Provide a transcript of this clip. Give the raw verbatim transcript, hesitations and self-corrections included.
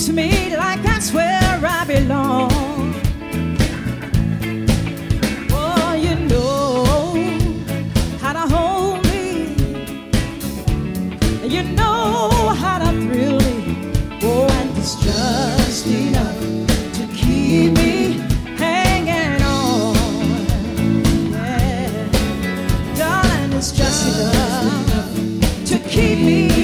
to me like that's where I belong. Oh, you know how to hold me. You know how to thrill me. Oh, and it's just enough to keep me hanging on. Yeah, darling, it's just enough to keep me